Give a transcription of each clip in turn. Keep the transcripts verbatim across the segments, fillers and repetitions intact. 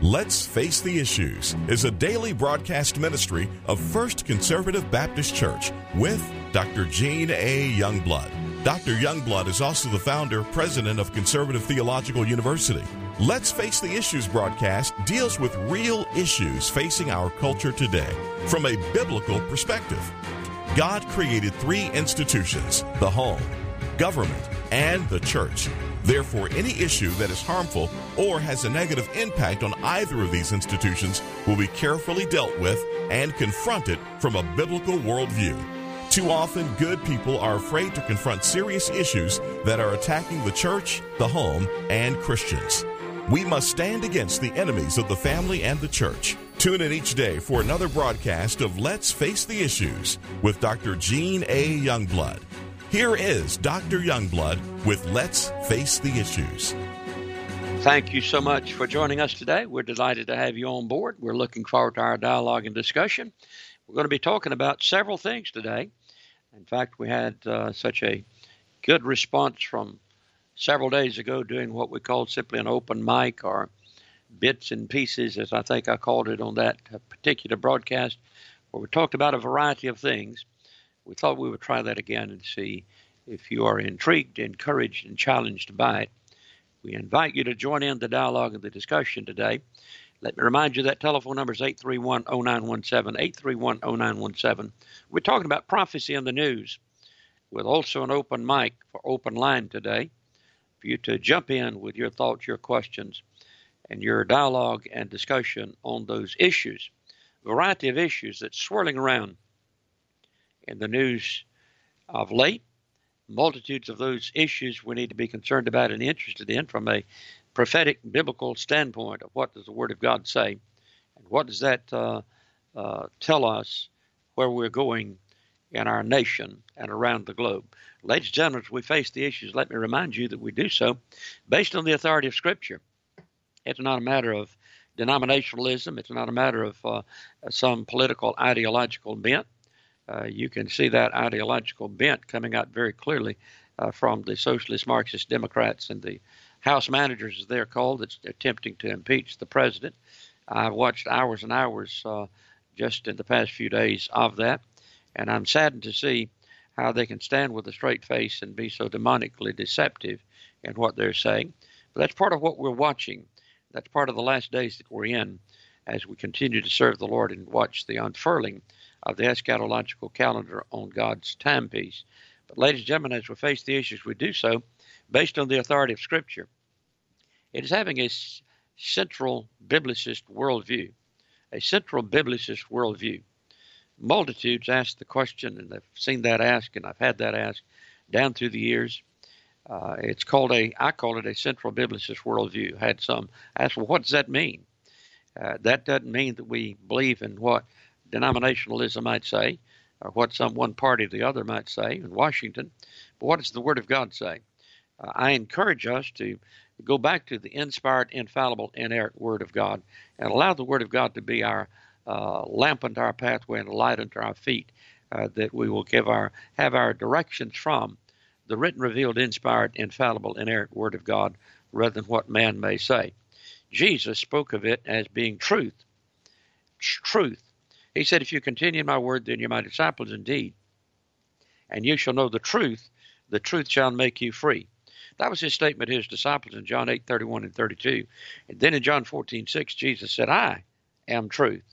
Let's Face the Issues is a daily broadcast ministry of First Conservative Baptist Church with Doctor Gene A. Youngblood. Doctor Youngblood is also the founder, president of Conservative Theological University. Let's Face the Issues broadcast deals with real issues facing our culture today from a biblical perspective. God created three institutions, the home, government, and the church. Therefore, any issue that is harmful or has a negative impact on either of these institutions will be carefully dealt with and confronted from a biblical worldview. Too often, good people are afraid to confront serious issues that are attacking the church, the home, and Christians. We must stand against the enemies of the family and the church. Tune in each day for another broadcast of Let's Face the Issues with Doctor Gene A. Youngblood. Here is Doctor Youngblood with Let's Face the Issues. Thank you so much for joining us today. We're delighted to have you on board. We're looking forward to our dialogue and discussion. We're going to be talking about several things today. In fact, we had uh, such a good response from several days ago doing what we called simply an open mic, or bits and pieces, as I think I called it on that particular broadcast, where we talked about a variety of things. We thought we would try that again and see if you are intrigued, encouraged, and challenged by it. We invite you to join in the dialogue and the discussion today. Let me remind you that telephone number is eight three one, oh nine one seven, eight three one, oh nine one seven. We're talking about prophecy in the news, with also an open mic for open line today for you to jump in with your thoughts, your questions, and your dialogue and discussion on those issues. A variety of issues that's swirling around in the news of late. Multitudes of those issues we need to be concerned about and interested in from a prophetic biblical standpoint of what does the Word of God say, and what does that uh, uh, tell us where we're going in our nation and around the globe. Ladies and gentlemen, as we face the issues, let me remind you that we do so based on the authority of Scripture. It's not a matter of denominationalism. It's not a matter of uh, some political ideological bent. Uh, you can see that ideological bent coming out very clearly uh, from the socialist Marxist Democrats and the House managers, as they're called, that's attempting to impeach the president. I've watched hours and hours uh, just in the past few days of that, and I'm saddened to see how they can stand with a straight face and be so demonically deceptive in what they're saying. But that's part of what we're watching. That's part of the last days that we're in as we continue to serve the Lord and watch the unfurling of the eschatological calendar on God's timepiece. But ladies and gentlemen, as we face the issues, we do so based on the authority of Scripture. It is having a s- central biblicist worldview, a central biblicist worldview. Multitudes ask the question, and I've seen that asked, and I've had that asked down through the years. Uh, it's called a, I call it a central biblicist worldview. I had some ask, well, what does that mean? Uh, that doesn't mean that we believe in what denominationalism might say, or what some one party or the other might say in Washington, but what does the Word of God say? Uh, I encourage us to go back to the inspired, infallible, inerrant Word of God and allow the Word of God to be our uh, lamp unto our pathway and a light unto our feet, uh, that we will give our have our directions from the written, revealed, inspired, infallible, inerrant Word of God rather than what man may say. Jesus spoke of it as being truth. Truth. He said, if you continue in my word, then you're my disciples indeed. And you shall know the truth. The truth shall make you free. That was his statement to his disciples in John eight, thirty-one and thirty-two. And then in John fourteen, six, Jesus said, I am truth.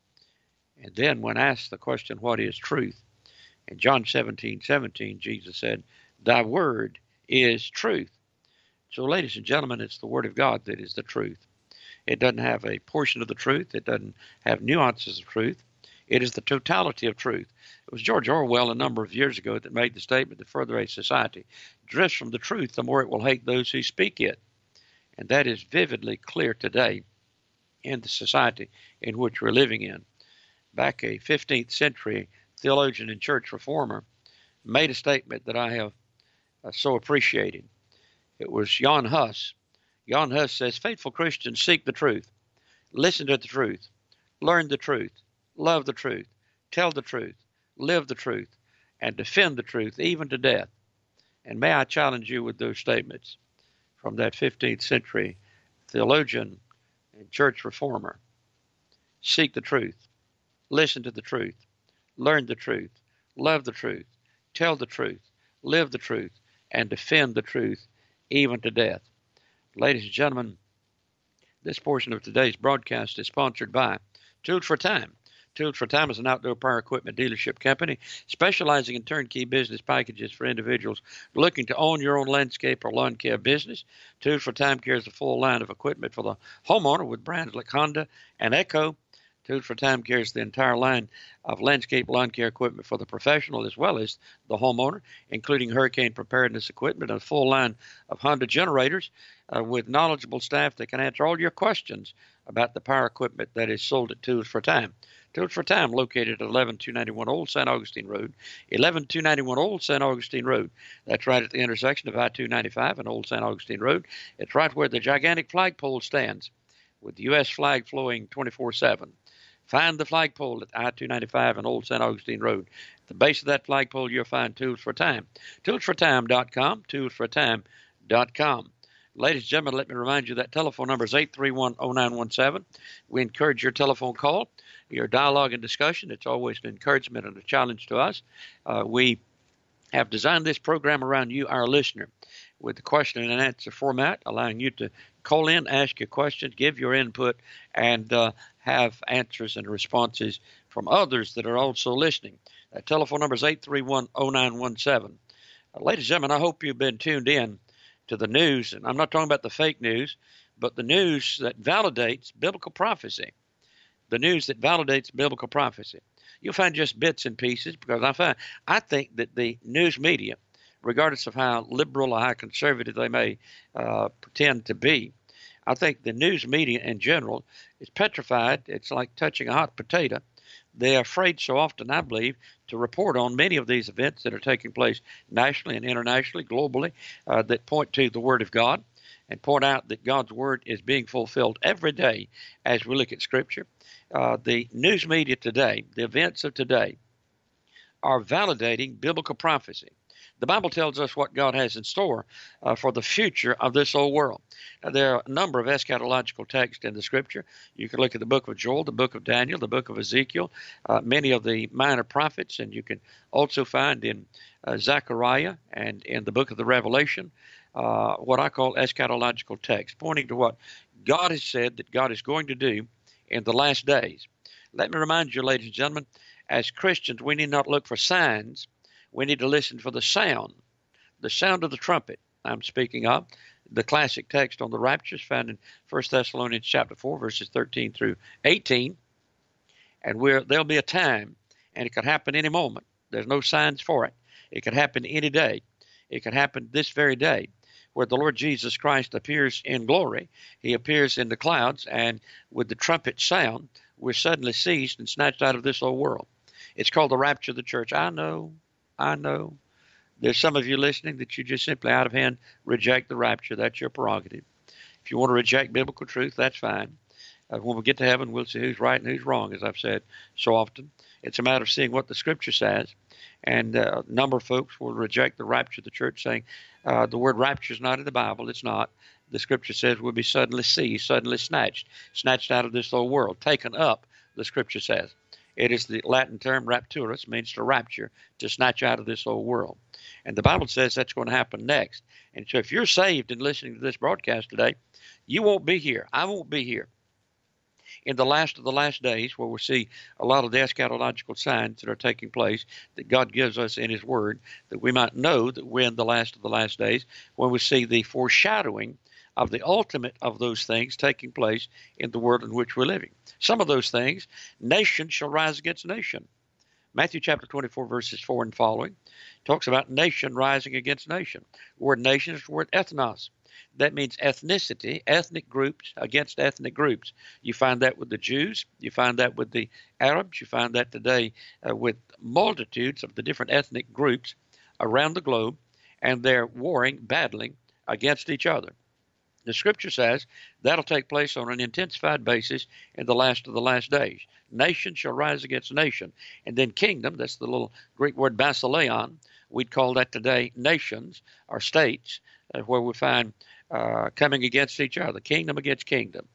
And then when asked the question, what is truth? In John seventeen, seventeen, Jesus said, thy word is truth. So ladies and gentlemen, it's the Word of God that is the truth. It doesn't have a portion of the truth. It doesn't have nuances of truth. It is the totality of truth. It was George Orwell a number of years ago that made the statement, the further a society drifts from the truth, the more it will hate those who speak it. And that is vividly clear today in the society in which we're living in. Back a fifteenth century theologian and church reformer made a statement that I have uh, so appreciated. It was Jan Hus. Jan Hus says, faithful Christians seek the truth, listen to the truth, learn the truth, love the truth, tell the truth, live the truth, and defend the truth even to death. And may I challenge you with those statements from that fifteenth century theologian and church reformer. Seek the truth. Listen to the truth. Learn the truth. Love the truth. Tell the truth. Live the truth. And defend the truth even to death. Ladies and gentlemen, this portion of today's broadcast is sponsored by Tools for Time. Tools for Time is an outdoor power equipment dealership company specializing in turnkey business packages for individuals looking to own your own landscape or lawn care business. Tools for Time carries a full line of equipment for the homeowner with brands like Honda and Echo. Tools for Time carries the entire line of landscape lawn care equipment for the professional as well as the homeowner, including hurricane preparedness equipment and a full line of Honda generators uh, with knowledgeable staff that can answer all your questions about the power equipment that is sold at Tools for Time. Tools for Time, located at eleven two ninety-one Old Saint Augustine Road, eleven two ninety-one Old Saint Augustine Road. That's right at the intersection of I two ninety-five and Old Saint Augustine Road. It's right where the gigantic flagpole stands, with the U S flag flowing twenty-four seven. Find the flagpole at I two ninety-five and Old Saint Augustine Road. At the base of that flagpole, you'll find Tools for Time. tools for time dot com, tools for time dot com. Ladies and gentlemen, let me remind you that telephone number is eight three one, oh nine one seven. We encourage your telephone call, your dialogue and discussion. It's always an encouragement and a challenge to us. Uh, we have designed this program around you, our listener, with the question and answer format, allowing you to call in, ask your questions, give your input, and uh, have answers and responses from others that are also listening. That telephone number is eight three one, oh nine one seven. Uh, ladies and gentlemen, I hope you've been tuned in to the news, and I'm not talking about the fake news, but the news that validates biblical prophecy. The news that validates biblical prophecy. You'll find just bits and pieces because I find I think that the news media, regardless of how liberal or how conservative they may uh, pretend to be, I think the news media in general is petrified. It's like touching a hot potato. They're afraid so often, I believe, to report on many of these events that are taking place nationally and internationally, globally, uh, that point to the Word of God and point out that God's Word is being fulfilled every day as we look at Scripture. Uh, the news media today, the events of today, are validating biblical prophecy. The Bible tells us what God has in store uh, for the future of this old world. Now, there are a number of eschatological texts in the Scripture. You can look at the book of Joel, the book of Daniel, the book of Ezekiel, uh, many of the minor prophets, and you can also find in uh, Zechariah and in the book of the Revelation uh, what I call eschatological texts, pointing to what God has said that God is going to do in the last days. Let me remind you, ladies and gentlemen, as Christians, we need not look for signs. We need to listen for the sound, the sound of the trumpet. I'm speaking of the classic text on the rapture is found in First Thessalonians chapter four, verses thirteen through eighteen. And we're, there'll be a time, and it could happen any moment. There's no signs for it. It could happen any day. It could happen this very day, where the Lord Jesus Christ appears in glory. He appears in the clouds, and with the trumpet sound, we're suddenly seized and snatched out of this old world. It's called the rapture of the church. I know. I know there's some of you listening that you just simply out of hand reject the rapture. That's your prerogative. If you want to reject biblical truth, that's fine. Uh, when we get to heaven, we'll see who's right and who's wrong, as I've said so often. It's a matter of seeing what the Scripture says. And uh, a number of folks will reject the rapture of the church, saying uh, the word rapture is not in the Bible. It's not. The Scripture says we'll be suddenly seized, suddenly snatched, snatched out of this old world, taken up, the Scripture says. It is the Latin term rapturus, means to rapture, to snatch out of this old world. And the Bible says that's going to happen next. And so if you're saved and listening to this broadcast today, you won't be here. I won't be here. In the last of the last days, where we see a lot of the eschatological signs that are taking place that God gives us in His Word, that we might know that we're in the last of the last days, when we see the foreshadowing of the ultimate of those things taking place in the world in which we're living. Some of those things, nation shall rise against nation. Matthew chapter twenty-four, verses four and following, talks about nation rising against nation. The word nation is the word ethnos. That means ethnicity, ethnic groups against ethnic groups. You find that with the Jews. You find that with the Arabs. You find that today uh, with multitudes of the different ethnic groups around the globe, and they're warring, battling against each other. The Scripture says that'll take place on an intensified basis in the last of the last days. Nation shall rise against nation. And then kingdom, that's the little Greek word basileon. We'd call that today nations or states, uh, where we find uh, coming against each other, kingdom against kingdom.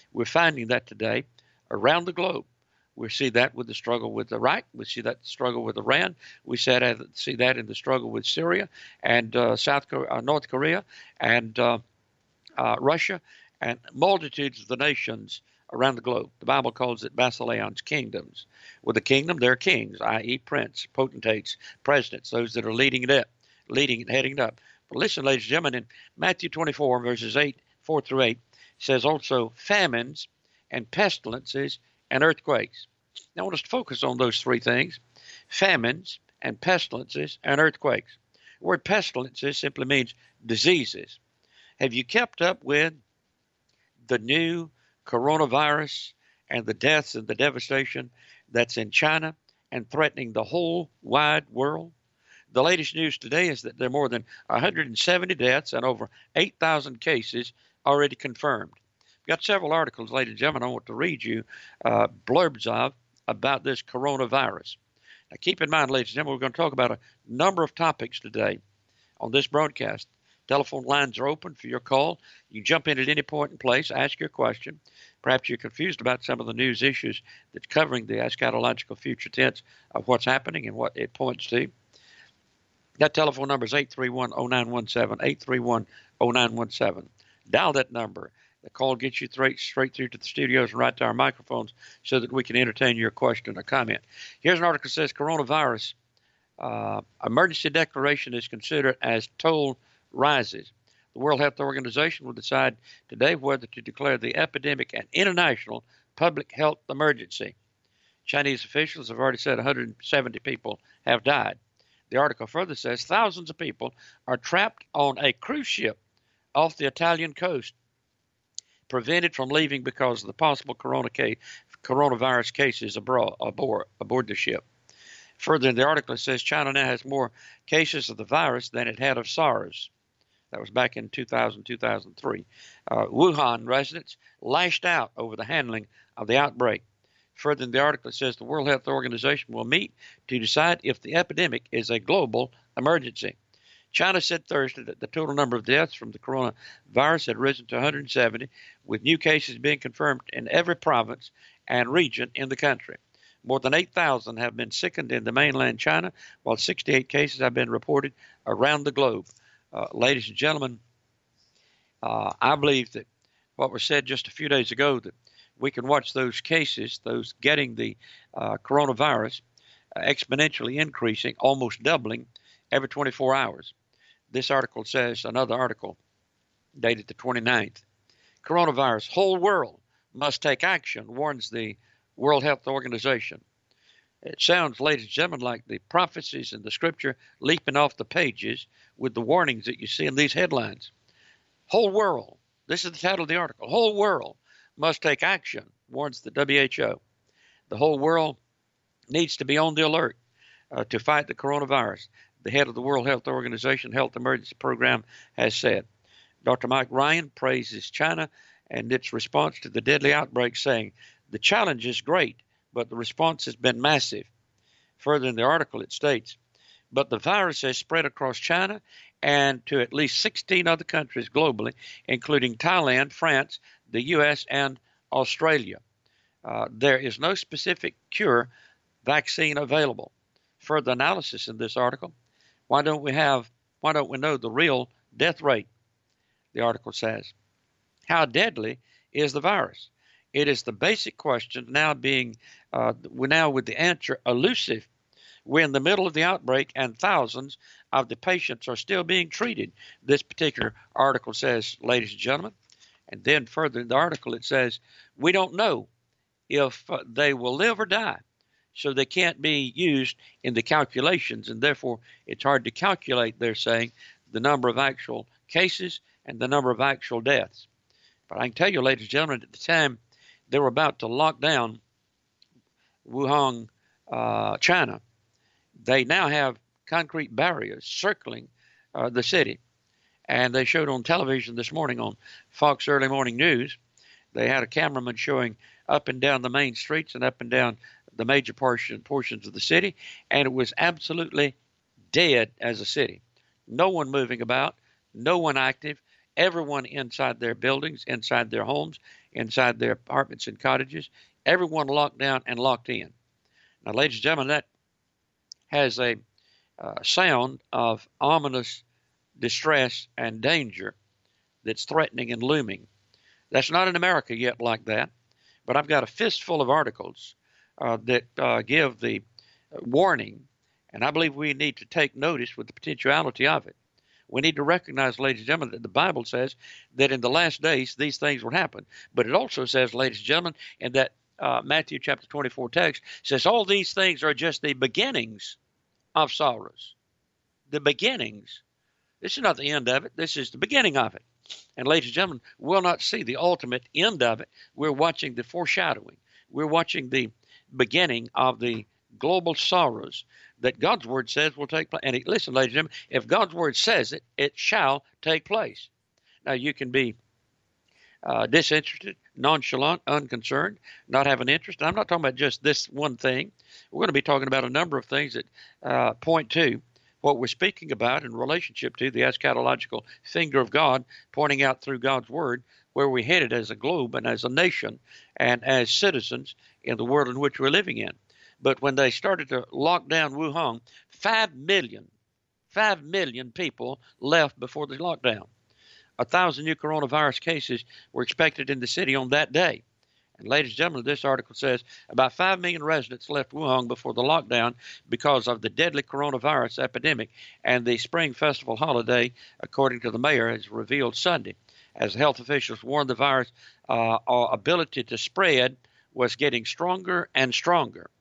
We're finding that today around the globe. We see that with the struggle with Iraq. We see that struggle with Iran. We see that, see that in the struggle with Syria and uh, South Korea, uh, North Korea and uh, uh, Russia and multitudes of the nations around the globe. The Bible calls it basileons, kingdoms. With a kingdom, there are kings, that is prince, potentates, presidents, those that are leading it up, leading it, heading it up. But listen, ladies and gentlemen, in Matthew twenty-four, verses eight, four through eight, it says also famines and pestilences and earthquakes. Now I want us to focus on those three things: famines and pestilences and earthquakes. The word pestilences simply means diseases. Have you kept up with the new coronavirus and the deaths and the devastation that's in China and threatening the whole wide world? The latest news today is that there are more than one hundred seventy deaths and over eight thousand cases already confirmed. I've got several articles, ladies and gentlemen, I want to read you uh, blurbs of about this coronavirus. Now, keep in mind, ladies and gentlemen, we're going to talk about a number of topics today on this broadcast. Telephone lines are open for your call. You can jump in at any point in place, ask your question. Perhaps you're confused about some of the news issues that's covering the eschatological future tense of what's happening and what it points to. That telephone number is eight three one, oh nine one seven, eight three one, oh nine one seven. Dial that number. The call gets you straight, straight through to the studios and right to our microphones so that we can entertain your question or comment. Here's an article that says coronavirus uh, emergency declaration is considered as toll rises. The World Health Organization will decide today whether to declare the epidemic an international public health emergency. Chinese officials have already said one hundred seventy people have died. The article further says thousands of people are trapped on a cruise ship off the Italian coast, prevented from leaving because of the possible corona case, coronavirus cases abroad, aboard, aboard the ship. Further in the article, it says China now has more cases of the virus than it had of SARS. That was back in two thousand, two thousand three. Uh, Wuhan residents lashed out over the handling of the outbreak. Further in the article, it says the World Health Organization will meet to decide if the epidemic is a global emergency. China said Thursday that the total number of deaths from the coronavirus had risen to one hundred seventy, with new cases being confirmed in every province and region in the country. More than eight thousand have been sickened in the mainland China, while sixty-eight cases have been reported around the globe. Uh, ladies and gentlemen, uh, I believe that what was said just a few days ago, that we can watch those cases, those getting the uh, coronavirus, uh, exponentially increasing, almost doubling every twenty-four hours. This article says, another article dated the twenty-ninth, coronavirus, whole world must take action, warns the World Health Organization. It sounds, ladies and gentlemen, like the prophecies in the scripture leaping off the pages with the warnings that you see in these headlines. Whole world, this is the title of the article, whole world must take action, warns the W H O. The whole world needs to be on the alert uh, to fight the coronavirus. The head of the World Health Organization Health Emergency Program has said. Doctor Mike Ryan praises China and its response to the deadly outbreak, saying, the challenge is great, but the response has been massive. Further in the article, it states, but the virus has spread across China and to at least sixteen other countries globally, including Thailand, France, the U S, and Australia. Uh, there is no specific cure vaccine available. Further analysis in this article, why don't we have, why don't we know the real death rate? The article says, how deadly is the virus? It is the basic question now being, uh, we're now with the answer elusive. We're in the middle of the outbreak and thousands of the patients are still being treated. This particular article says, ladies and gentlemen, and then further in the article it says, we don't know if uh, they will live or die. So they can't be used in the calculations, and therefore it's hard to calculate, they're saying, the number of actual cases and the number of actual deaths. But I can tell you, ladies and gentlemen, at the time they were about to lock down Wuhan, uh, China, they now have concrete barriers circling uh, the city. And they showed on television this morning on Fox Early Morning News, they had a cameraman showing up and down the main streets and up and down the major portion, portions of the city, and it was absolutely dead as a city. No one moving about, no one active. Everyone inside their buildings, inside their homes, inside their apartments and cottages, everyone locked down and locked in. Now, ladies and gentlemen, that has a uh, sound of ominous distress and danger that's threatening and looming. That's not in America yet like that, but I've got a fistful of articles uh, that uh, give the warning, and I believe we need to take notice with the potentiality of it. We need to recognize, ladies and gentlemen, that the Bible says that in the last days these things will happen. But it also says, ladies and gentlemen, in that uh, Matthew chapter twenty-four text, says all these things are just the beginnings of sorrows. The beginnings. This is not the end of it. This is the beginning of it. And ladies and gentlemen, we'll not see the ultimate end of it. We're watching the foreshadowing. We're watching the beginning of the global sorrows that God's word says will take place. And he, listen, ladies and gentlemen, if God's word says it, it shall take place. Now, you can be uh, disinterested, nonchalant, unconcerned, not have an interest. And I'm not talking about just this one thing. We're going to be talking about a number of things that uh, point to what we're speaking about in relationship to the eschatological finger of God, pointing out through God's word where we're headed as a globe and as a nation and as citizens in the world in which we're living in. But when they started to lock down Wuhan, five million, five million people left before the lockdown. A thousand new coronavirus cases were expected in the city on that day. And ladies and gentlemen, this article says about five million residents left Wuhan before the lockdown because of the deadly coronavirus epidemic, and the Spring Festival holiday, according to the mayor, is revealed Sunday. As health officials warned, the virus uh, ability to spread was getting stronger and stronger.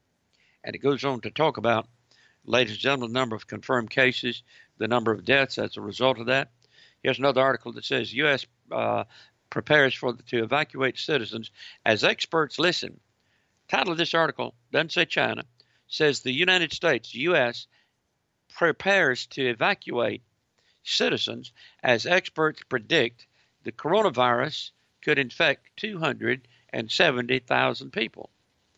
And it goes on to talk about, ladies and gentlemen, the number of confirmed cases, the number of deaths as a result of that. Here's another article that says U S uh, prepares for the, to evacuate citizens as experts listen. Title of this article doesn't say China, says the United States, U S, prepares to evacuate citizens as experts predict the coronavirus could infect two hundred seventy thousand people.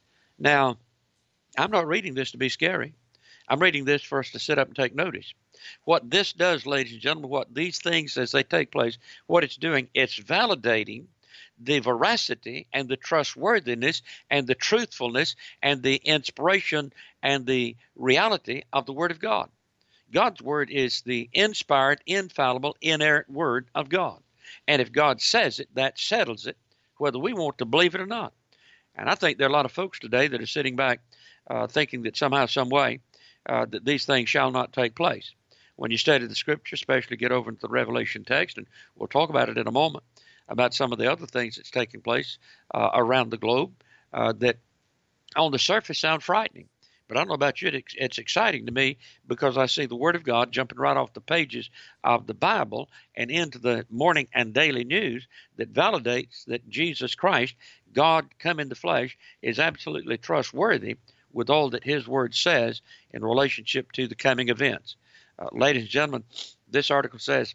Now, I'm not reading this to be scary. I'm reading this for us to sit up and take notice. What this does, ladies and gentlemen, what these things as they take place, what it's doing, it's validating the veracity and the trustworthiness and the truthfulness and the inspiration and the reality of the Word of God. God's Word is the inspired, infallible, inerrant Word of God. And if God says it, that settles it, whether we want to believe it or not. And I think there are a lot of folks today that are sitting back uh, thinking that somehow, some way, uh, that these things shall not take place. When you study the Scripture, especially get over into the Revelation text, and we'll talk about it in a moment, about some of the other things that's taking place uh, around the globe uh, that on the surface sound frightening. But I don't know about you, it's exciting to me because I see the Word of God jumping right off the pages of the Bible and into the morning and daily news that validates that Jesus Christ, God come in the flesh, is absolutely trustworthy with all that His Word says in relationship to the coming events. Uh, ladies and gentlemen, this article says,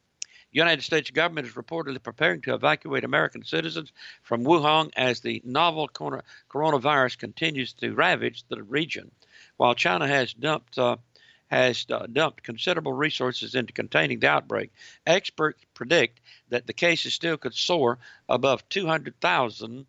United States government is reportedly preparing to evacuate American citizens from Wuhan as the novel coronavirus continues to ravage the region. While China has dumped uh, has uh, dumped considerable resources into containing the outbreak, experts predict that the cases still could soar above two hundred thousand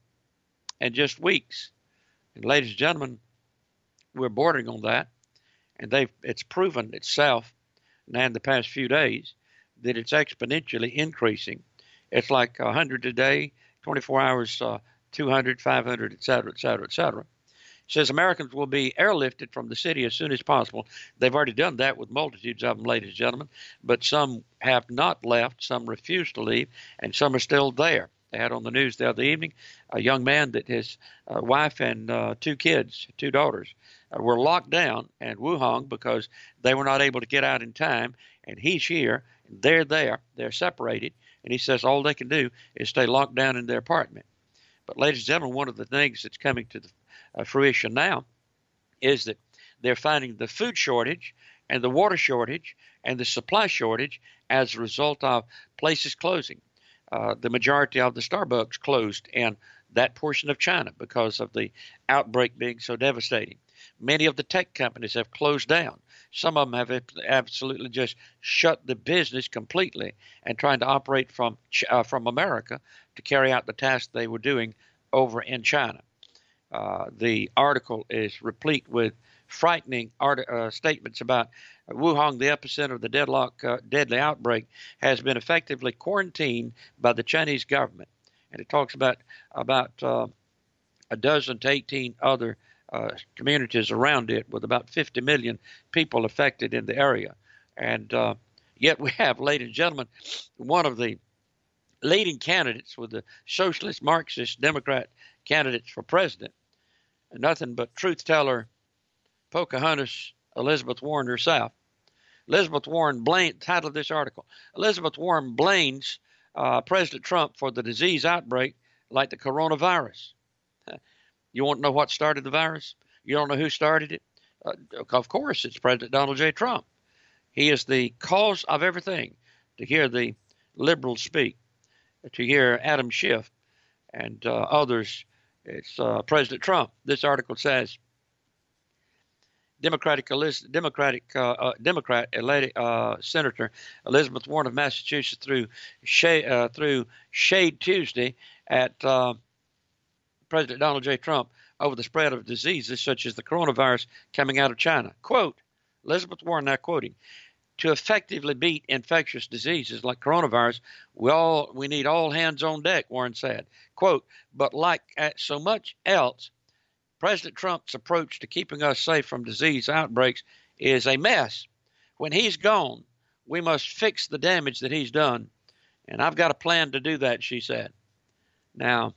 in just weeks. And ladies and gentlemen, we're bordering on that, and they've it's proven itself now in the past few days that it's exponentially increasing. It's like one hundred a day, twenty-four hours, uh, two hundred, five hundred, et cetera, et cetera, et cetera. It says Americans will be airlifted from the city as soon as possible. They've already done that with multitudes of them, ladies and gentlemen, but some have not left, some refuse to leave, and some are still there. They had on the news the other evening a young man that his uh, wife and uh, two kids, two daughters, uh, were locked down in Wuhan because they were not able to get out in time, and he's here. They're there. They're separated. And he says all they can do is stay locked down in their apartment. But ladies and gentlemen, one of the things that's coming to the uh, fruition now is that they're finding the food shortage and the water shortage and the supply shortage as a result of places closing. Uh, the majority of the Starbucks closed in that portion of China because of the outbreak being so devastating. Many of the tech companies have closed down. Some of them have absolutely just shut the business completely and trying to operate from uh, from America to carry out the task they were doing over in China. Uh, the article is replete with frightening art, uh, statements about Wuhan, the epicenter of the deadlock, uh, deadly outbreak, has been effectively quarantined by the Chinese government. And it talks about about uh, a dozen to eighteen other uh, communities around it with about fifty million people affected in the area. And uh, yet we have, ladies and gentlemen, one of the leading candidates with the socialist, Marxist, Democrat candidates for president, and nothing but truth teller Pocahontas Elizabeth Warren herself. Elizabeth Warren blamed, title of this article, Elizabeth Warren blames uh, President Trump for the disease outbreak like the coronavirus. You want to know what started the virus? You don't know who started it? Uh, of course, it's President Donald J. Trump. He is the cause of everything. To hear the liberals speak, to hear Adam Schiff and uh, others, it's uh, President Trump. This article says, Democratic Democratic uh, uh, Democrat elect, uh, Senator Elizabeth Warren of Massachusetts through shade, uh, through Shade Tuesday at uh, President Donald J. Trump over the spread of diseases such as the coronavirus coming out of China. Quote, Elizabeth Warren, now quoting, to effectively beat infectious diseases like coronavirus, we all we need all hands on deck, Warren said. Quote, but like at so much else, President Trump's approach to keeping us safe from disease outbreaks is a mess. When he's gone, we must fix the damage that he's done. And I've got a plan to do that, she said. Now,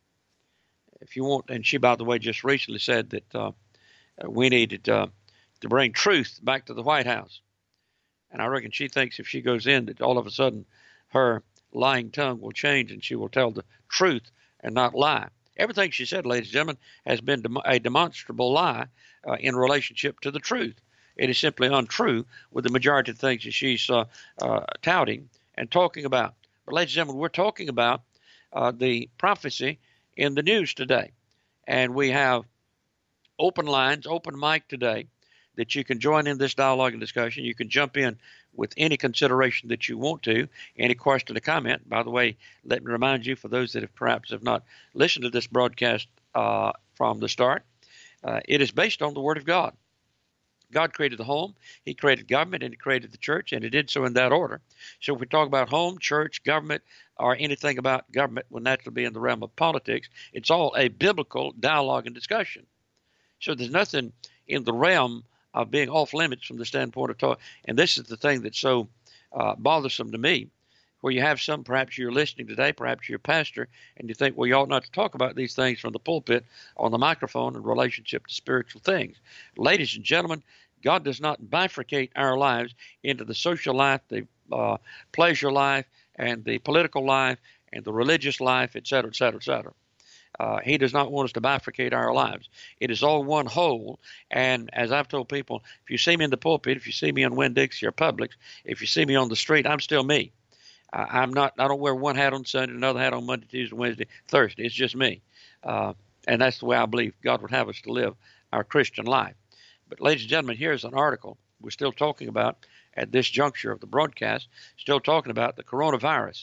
if you want, and she, by the way, just recently said that uh, we needed uh, to bring truth back to the White House. And I reckon she thinks if she goes in that all of a sudden her lying tongue will change and she will tell the truth and not lie. Everything she said, ladies and gentlemen, has been a demonstrable lie uh, in relationship to the truth. It is simply untrue with the majority of things that she's uh, uh, touting and talking about. But, ladies and gentlemen, we're talking about uh, the prophecy in the news today. And we have open lines, open mic today that you can join in this dialogue and discussion. You can jump in with any consideration that you want to, any question or comment. By the way, let me remind you, for those that have perhaps have not listened to this broadcast uh, from the start, uh, it is based on the Word of God. God created the home, He created government, and He created the church, and He did so in that order. So if we talk about home, church, government, or anything about government will naturally be in the realm of politics, it's all a biblical dialogue and discussion. So there's nothing in the realm of being off limits from the standpoint of talk. And this is the thing that's so uh, bothersome to me, where you have some, perhaps you're listening today, perhaps you're a pastor, and you think, well, you ought not to talk about these things from the pulpit on the microphone in relationship to spiritual things. Ladies and gentlemen, God does not bifurcate our lives into the social life, the uh, pleasure life, and the political life, and the religious life, et cetera, et cetera, et cetera. Uh, he does not want us to bifurcate our lives. It is all one whole. And as I've told people, if you see me in the pulpit, if you see me on Winn-Dixie or Publix, if you see me on the street, I'm still me. Uh, I'm not. I don't wear one hat on Sunday, another hat on Monday, Tuesday, Wednesday, Thursday. It's just me. Uh, and that's the way I believe God would have us to live our Christian life. But ladies and gentlemen, here's an article we're still talking about at this juncture of the broadcast, still talking about the coronavirus.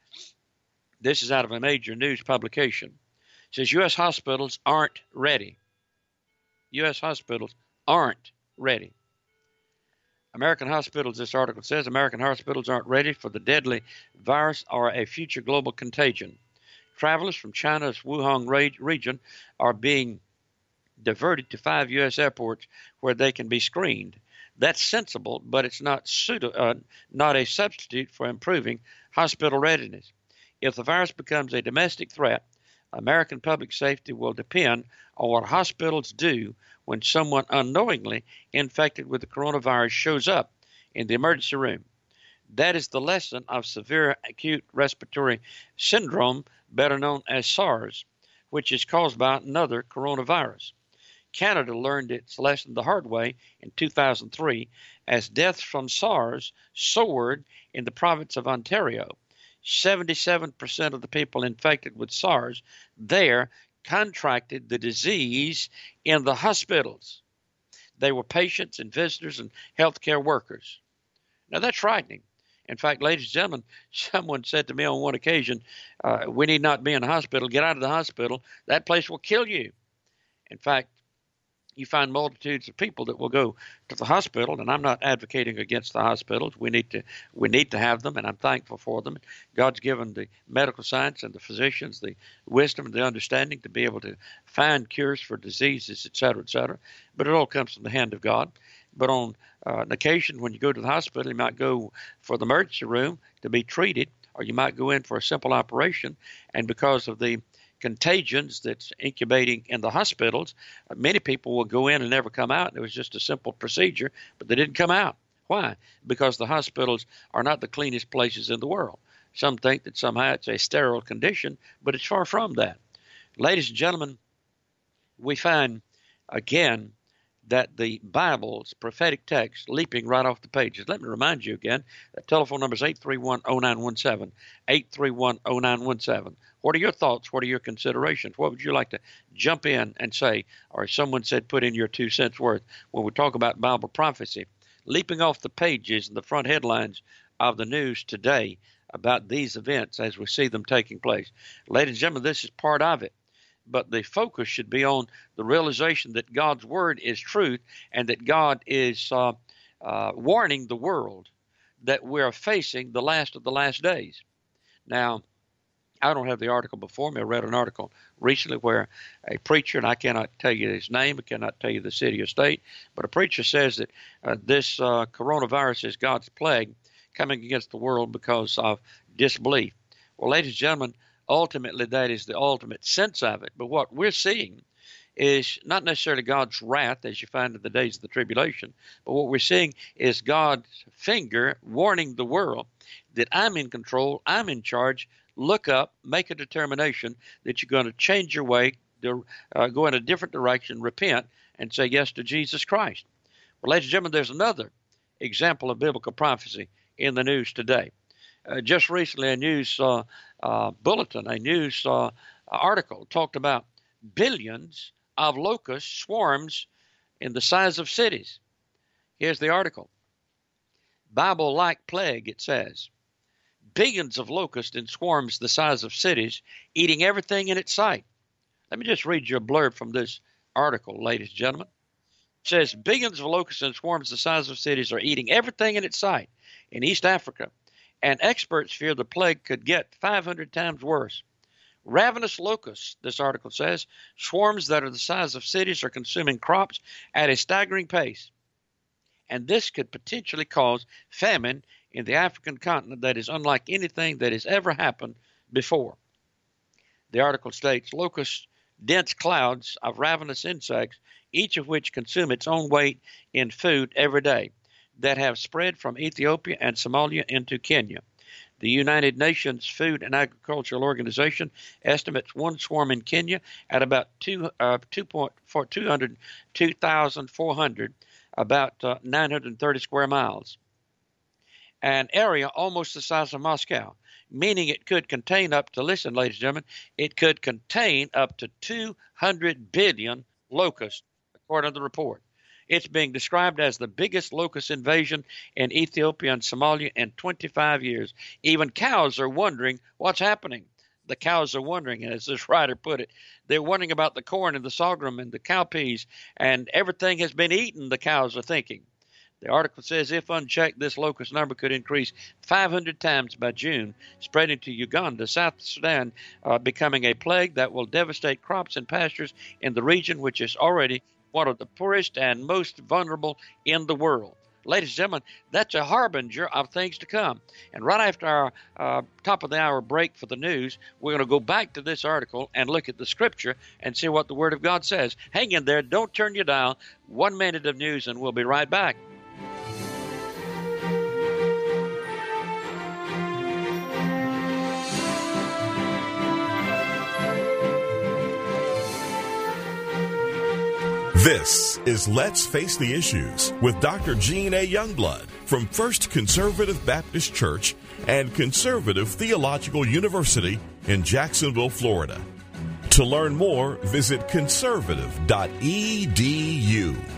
This is out of a major news publication. It says U S hospitals aren't ready. U S hospitals aren't ready. American hospitals, this article says, American hospitals aren't ready for the deadly virus or a future global contagion. Travelers from China's Wuhan region are being diverted to five U S airports where they can be screened. That's sensible, but it's not pseudo, uh, not a substitute for improving hospital readiness. If the virus becomes a domestic threat, American public safety will depend on what hospitals do when someone unknowingly infected with the coronavirus shows up in the emergency room. That is the lesson of severe acute respiratory syndrome, better known as SARS, which is caused by another coronavirus. Canada learned its lesson the hard way in two thousand three as deaths from SARS soared in the province of Ontario. seventy-seven percent of the people infected with SARS there contracted the disease in the hospitals. They were patients and visitors and healthcare workers. Now, that's frightening. In fact, ladies and gentlemen, someone said to me on one occasion, uh, we need not be in a hospital. Get out of the hospital. That place will kill you. In fact, you find multitudes of people that will go to the hospital, and I'm not advocating against the hospitals. We need to we need to have them, and I'm thankful for them. God's given the medical science and the physicians the wisdom and the understanding to be able to find cures for diseases, et cetera, et cetera. But it all comes from the hand of God. But on uh, an occasion when you go to the hospital, you might go for the emergency room to be treated, or you might go in for a simple operation, and because of the contagions that's incubating in the hospitals, uh, many people will go in and never come out. It was just a simple procedure, but they didn't come out. Why? Because the hospitals are not the cleanest places in the world. Some think that somehow it's a sterile condition, but it's far from that. Ladies and gentlemen, we find again that the Bible's prophetic text leaping right off the pages. Let me remind you again, that telephone number is eight three one, oh nine one seven, eight three one, oh nine one seven. What are your thoughts? What are your considerations? What would you like to jump in and say? Or as someone said, put in your two cents worth when we talk about Bible prophecy. Leaping off the pages and the front headlines of the news today about these events as we see them taking place. Ladies and gentlemen, this is part of it. But the focus should be on the realization that God's word is truth and that God is uh, uh, warning the world that we're facing the last of the last days. Now, I don't have the article before me. I read an article recently where a preacher, and I cannot tell you his name, I cannot tell you the city or state, but a preacher says that uh, this uh, coronavirus is God's plague coming against the world because of disbelief. Well, ladies and gentlemen, ultimately, that is the ultimate sense of it. But what we're seeing is not necessarily God's wrath, as you find in the days of the tribulation, but what we're seeing is God's finger warning the world that I'm in control, I'm in charge. Look up, make a determination that you're going to change your way, to, uh, go in a different direction, repent, and say yes to Jesus Christ. Well, ladies and gentlemen, there's another example of biblical prophecy in the news today. Uh, just recently, a news uh, uh, bulletin, a news uh, article talked about billions of locust swarms in the size of cities. Here's the article. Bible-like plague, it says. Billions of locusts in swarms the size of cities, eating everything in its sight. Let me just read you a blurb from this article, ladies and gentlemen. It says, billions of locusts in swarms the size of cities are eating everything in its sight in East Africa, and experts fear the plague could get five hundred times worse. Ravenous locusts, this article says, swarms that are the size of cities are consuming crops at a staggering pace. And this could potentially cause famine in the African continent that is unlike anything that has ever happened before. The article states, locusts, dense clouds of ravenous insects, each of which consume its own weight in food every day, that have spread from Ethiopia and Somalia into Kenya. The United Nations Food and Agricultural Organization estimates one swarm in Kenya at about two, uh, two hundred two thousand four hundred, about uh, nine hundred thirty square miles. An area almost the size of Moscow, meaning it could contain up to, listen, ladies and gentlemen, it could contain up to two hundred billion locusts, according to the report. It's being described as the biggest locust invasion in Ethiopia and Somalia in twenty-five years. Even cows are wondering what's happening. The cows are wondering, and as this writer put it, they're wondering about the corn and the sorghum and the cowpeas, and everything has been eaten, the cows are thinking. The article says if unchecked, this locust number could increase five hundred times by June, spreading to Uganda, South Sudan, uh, becoming a plague that will devastate crops and pastures in the region, which is already one of the poorest and most vulnerable in the world. Ladies and gentlemen, that's a harbinger of things to come. And right after our uh, top of the hour break for the news, we're going to go back to this article and look at the scripture and see what the Word of God says. Hang in there. Don't turn your dial. One minute of news, and we'll be right back. This is Let's Face the Issues with Doctor Gene A. Youngblood from First Conservative Baptist Church and Conservative Theological University in Jacksonville, Florida. To learn more, visit conservative dot e d u.